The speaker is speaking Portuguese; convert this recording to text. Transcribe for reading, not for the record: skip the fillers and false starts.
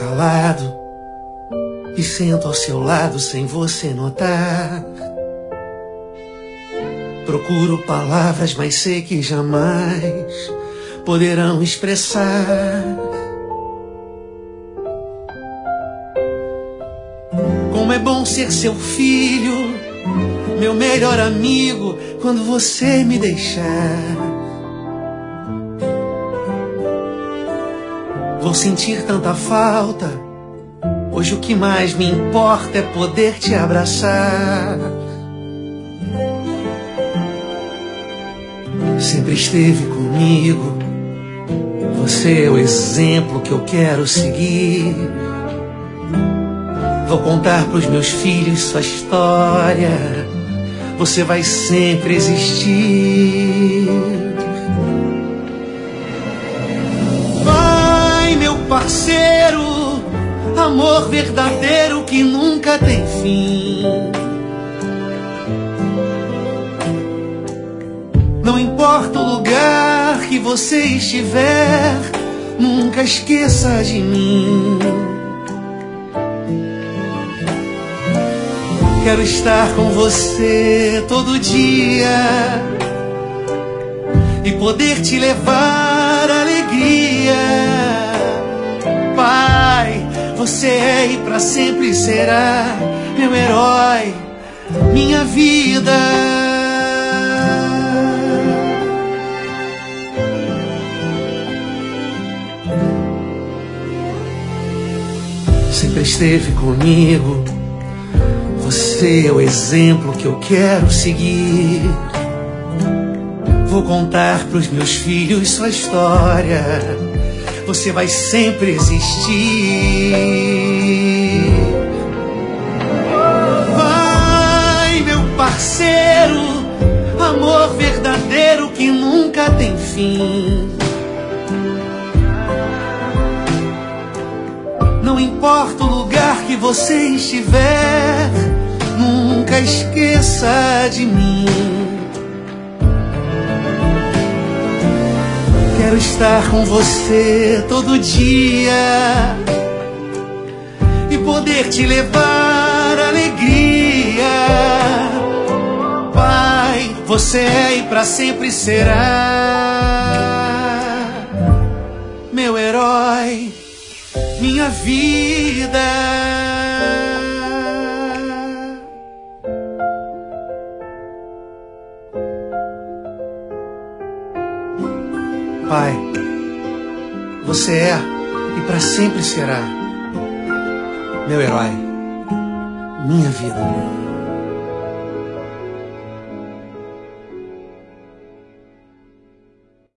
calado e sento ao seu lado sem você notar. Procuro palavras, mas sei que jamais poderão expressar como é bom ser seu filho, meu melhor amigo, quando você me deixar. Vou sentir tanta falta. Hoje o que mais me importa é poder te abraçar. Sempre esteve comigo. Você é o exemplo que eu quero seguir. Vou contar pros meus filhos sua história. Você vai sempre existir. Vai, meu parceiro, amor verdadeiro que nunca tem fim. Não importa o lugar que você estiver, nunca esqueça de mim. Quero estar com você todo dia e poder te levar alegria. Pai, você é e pra sempre será meu herói, minha vida. Sempre esteve comigo. Você é o exemplo que eu quero seguir. Vou contar pros meus filhos sua história. Você vai sempre existir. Vai, meu parceiro, amor verdadeiro que nunca tem fim. Não importa o lugar que você estiver, nunca esqueça de mim. Quero estar com você todo dia e poder te levar alegria. Pai, você é e pra sempre será meu herói, minha vida. Pai, você é e pra sempre será meu herói, minha vida.